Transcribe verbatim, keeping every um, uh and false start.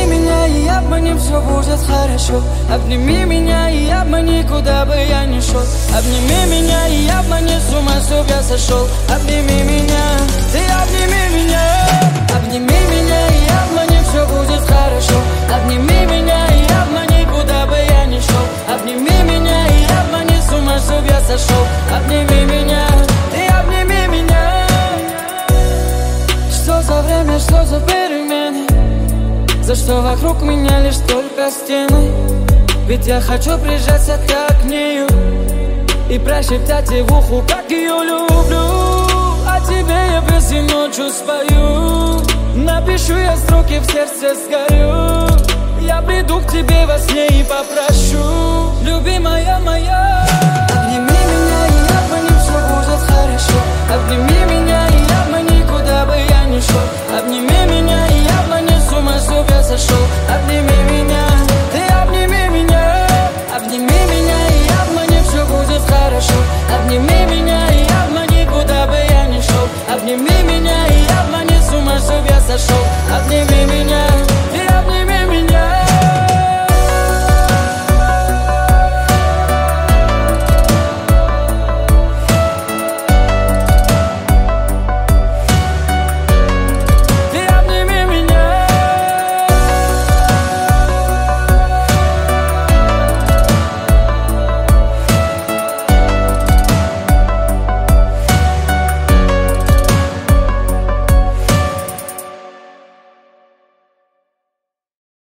меня, и обмани, все будет хорошо. Обними меня и обмани, куда бы я ни шел. Обними меня и обмани, с ума чтоб я сошел. Обними меня, ты обними меня. Обними меня и обмани, все будет хорошо. Обними меня и обмани, куда бы я ни шел. Обними меня и обмани, с ума чтоб я сошел. Обними меня, ты обними меня. Что за время, что за перемены? За что вокруг меня лишь только стены? Ведь я хочу прижаться как к нею и прошептать ей в ухо, как ее люблю. А тебе я песню ночью спою. Напишу я строки, в сердце сгорю. Я приду к тебе во сне и попрошу, любимая моя. Обними меня и обмани, все будет хорошо. Обними меня и обмани, куда бы я ни шел. Обними меня